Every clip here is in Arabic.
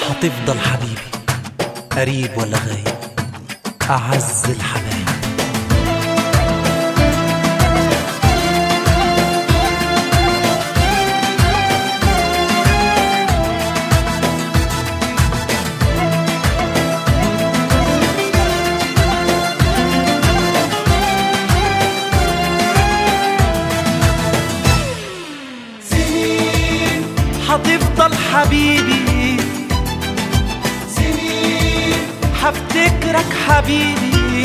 هتفضل حبيبي قريب ولا غايب، أعز الحبايب. سنين هتفضل حبيبي، سنين هفتكرك حبيبي،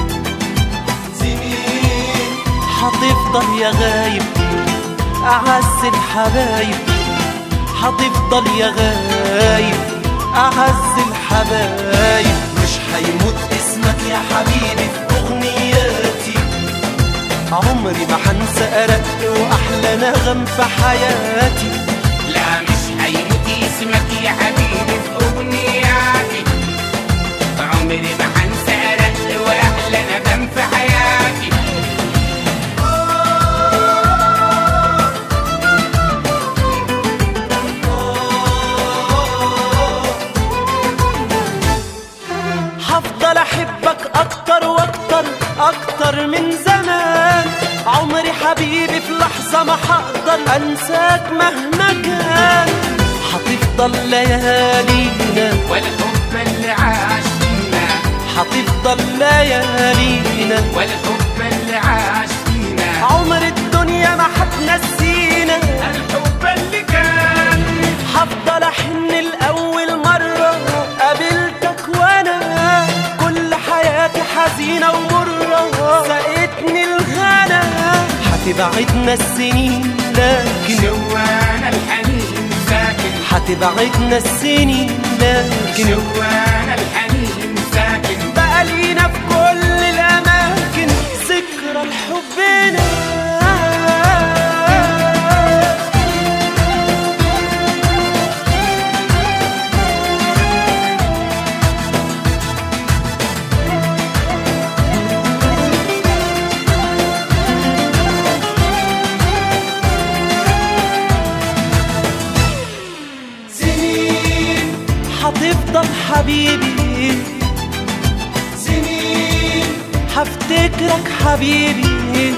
سنين هتفضل يا غايب أعز الحبايب، هتفضل يا غايب أعز الحبايب. مش هيموت اسمك يا حبيبي في أغنياتي، عمري ما هنسى أرق وأحلى نغم في حياتي. لا مش هيموت اسمك يا حبيبي في أغنياتي، عمري ما هنسى رق وأحلى ندم في حياتي. هفضل أحبك أكتر وأكتر أكتر من زمان، عمري حبيبي في لحظة ما هقدر أنساك مهما كان. هتفضل ليالينا والحب اللي عاش فينا، هتفضل ليالينا والحب اللي عاش فينا، عمر الدنيا ما هتنسينا الحب اللي كان. هفضل أحن لأول مرة قابلتك وأنا كل حياتي حزينة ومرة سقتني الغلا. هتبعدنا السنين لكن جوانا الحنين ساكن، هتبعدنا السنين لكن جوانا الحنين ساكن. بقى لينا في كل الأماكن ذكرى لحبنا. سنين هتفضل حبيبي، سنين هفتكرك حبيبي،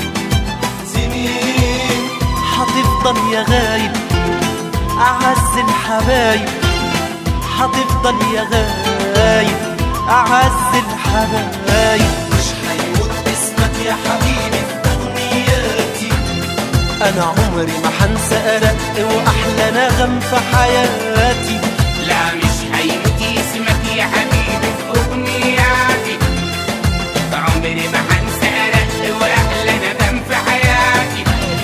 سنين هتفضل يا غايب أعز الحبايب، هتفضل يا غايب أعز الحبايب. مش هيموت اسمك يا حبيبي في أغنياتي، أنا عمري ما هنسى أرق وأحلى نغم في حياتي. لا مش هيموت اسمك يا حبيبي في أغنياتي، عمري ما هنسى رق وأحلى ندم في حياتي.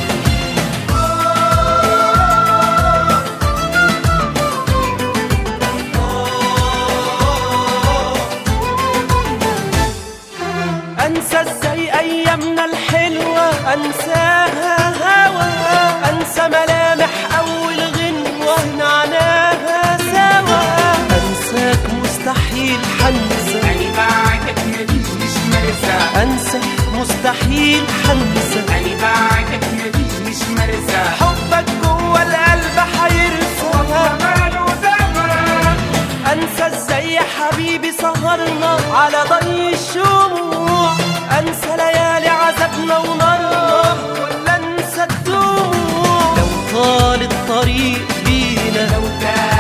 أنسى إزاي أيامنا الحلوة، أنساها هوا، أنسى ملامح أول غنوة نعناها سوا. أنساك مستحيل حنسى، أنا بعدك مليش مرسى، أنسى مستحيل حنسى، أنا بعدك مليش مرسى. حبك جوا القلب حيرسى. ماله دمر، أنسى إزاي يا حبيبي سهرنا على ضي الشموع، أنسى ليالي عذابنا ونارنا ولا أنسى الدموع. لو طال الطريق بينا، لو